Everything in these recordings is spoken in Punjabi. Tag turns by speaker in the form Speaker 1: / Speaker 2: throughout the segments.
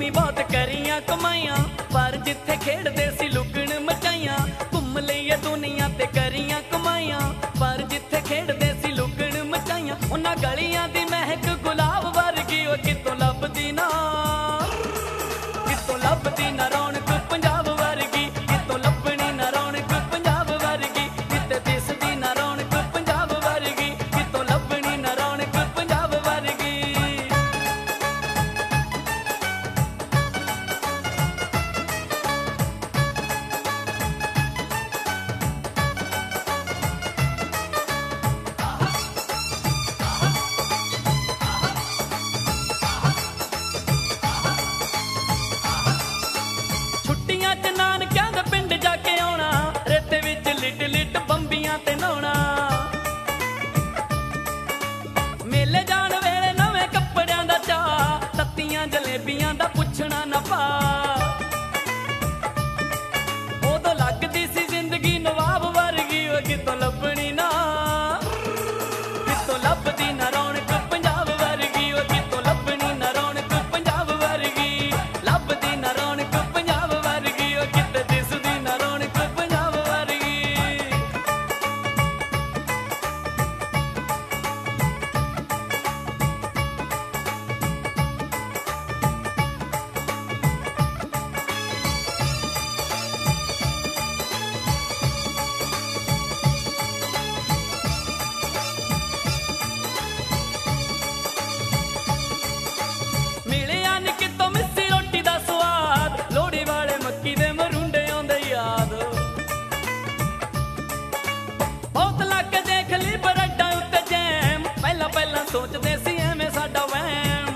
Speaker 1: ਅਸੀਂ ਬਹੁਤ ਕਰੀਆਂ ਕਮਾਈਆਂ, ਪਰ ਜਿੱਥੇ ਖੇਡਦੇ ਸੀ ਲੁਕਣ ਮਚਾਈਆਂ। ਘੁੰਮ ਲਈਏ ਦੁਨੀਆ ਤੇ ਕਰੀਆਂ ਕਮਾਈਆਂ, ਪਰ ਜਿੱਥੇ ਖੇਡਦੇ ਸੀ ਲੁਕਣ ਮਚਾਈਆਂ। ਉਹਨਾਂ ਗਲੀਆਂ ਦੀ ਮਹਿਕ ਗੁਲਾਬ ਵਰਗੀ ਉਹ ਕਿਤੋਂ ਲੱਭਦੀ ਨਾ, ਕਿਤੋਂ ਲੱਭਦੀ ਨਾ ਰੌਣਕ ਪੰਜਾਬ ਵਰਗੀ, ਕਿਤੋਂ ਲੱਭਣੀ ਨਾ ਰੌਣਕ ਪੰਜਾਬ ਵਰਗੀ, ਕਿਤੇ ਦਿਸਦੀ ਨਾ ਰੌਣਕ ਪੰਜਾਬ ਵਰਗੀ, ਕਿਤੋਂ ਲੱਭਣੀ ਨਾ ਰੌਣਕ ਪੰਜਾਬ ਵਰਗੀ। ਛੁੱਟੀਆਂ 'ਚ ਨਾਨਕਿਆਂ ਦੇ ਪਿੰਡ ਜਾ ਕੇ ਆਉਣਾ, ਰੇਤੇ ਵਿੱਚ ਲਿਟ ਲਿਟ ਬੰਬੀਆਂ ਤੇ ਨਹਾਉਣਾ। ਮੇਲੇ ਜਾਣ ਵੇਲੇ ਨਵੇਂ ਕੱਪੜਿਆਂ ਦਾ ਚਾਅ, ਤੱਤੀਆਂ ਜਲੇਬੀਆਂ ਦਾ ਪੁੱਛਣਾ ਨਾ ਭਾ। ਉਦੋਂ ਲੱਗਦੀ ਸੀ ਜ਼ਿੰਦਗੀ ਨਵਾਬ ਵਰਗੀ, ਉਹ ਕਿਤੋਂ ਲੱਭਣੀ ਨਾ, ਕਿਤੋਂ ਲੱਭਦੀ ਨਾ ਰੌਣਕ ਪੰਜਾਬ ਵਰਗੀ, ਉਹ ਕਿਤੋਂ ਲੱਭਣੀ ਨਾ ਰੌਣਕ ਪੰਜਾਬ ਵਰਗੀ, ਲੱਭਦੀ ਨਾ ਰੌਣਕ ਪੰਜਾਬ ਵਰਗੀ, ਉਹ ਕਿਤੇ ਦਿਸਦੀ ਨਾ ਰੌਣਕ ਪੰਜਾਬ ਵਰਗੀ। ਮਿਲਿਆ ਨੀ ਕਿਤੋਂ ਮਿੱਸੀ ਰੋਟੀ ਦਾ ਸਵਾਦ, ਲੋਹੜੀ ਵਾਲੇ ਮੱਕੀ ਦੇ ਮਰੁੰਡੇ ਆਉਂਦੇ ਯਾਦ। ਬਹੁਤ ਲਾ ਕੇ ਦੇਖ ਲਈ ਬਰੱਡਾਂ ਉੱਤੇ ਜੈਮ, ਪਹਿਲਾਂ ਪਹਿਲਾਂ ਸੋਚਦੇ ਸੀ ਐਵੇਂ ਸਾਡਾ ਵਹਿਮ।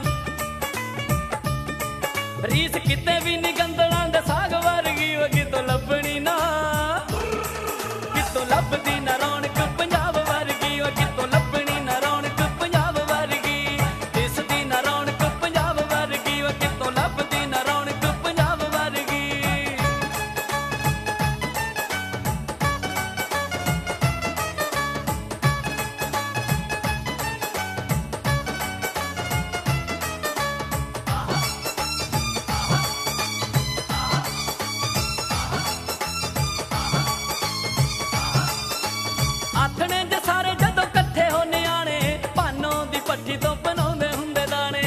Speaker 1: ਰੀਸ ਕਿਤੇ ਵੀ ਨੀ ਗੰਦਲਾਂ ਦੇ ਸਾਗ ਵਰਗੀ, ਉਹ ਕਿਤੋਂ ਲੱਭਣੀ ਨਾ, ਕਿਤੋਂ ਲੱਭਦੀ ਨਾ ਰੌਣਕ ਪੰਜਾਬ ਵਰਗੀ, ਉਹ ਕਿਤੋਂ ਲੱਭਣੀ ਨਾ ਰੌਣਕ ਪੰਜਾਬ ਵਰਗੀ, ਦਿਸਦੀ ਨਾ ਰੌਣਕ ਪੰਜਾਬ ਵਰਗੀ, ਉਹ ਕਿਤੋਂ ਲੱਭਦੀ ਨਾ ਰੌਣਕ ਪੰਜਾਬ ਵਰਗੀ। ਆਥਣੇ ਦੇ ਸਾਰੇ ਜਦੋਂ ਇਕੱਠੇ ਹੋ ਨਿਆਣੇ, ਭਾਨੋਂ ਦੀ ਭੱਠੀ ਤੋਂ ਬਣਾਉਂਦੇ ਹੁੰਦੇ ਦਾਣੇ।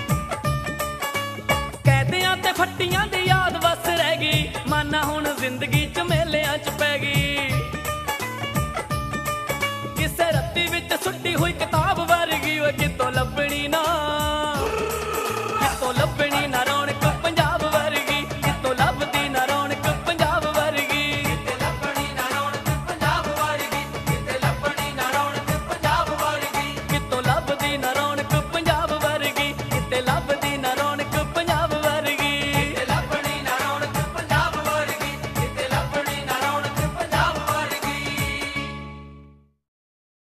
Speaker 1: ਕੈਦੀਆਂ ਤੇ ਫੱਟੀਆਂ ਦੀ ਯਾਦ ਵਸ ਰਹਿ ਗਈ, ਮਾਨਾ ਹੁਣ ਜ਼ਿੰਦਗੀ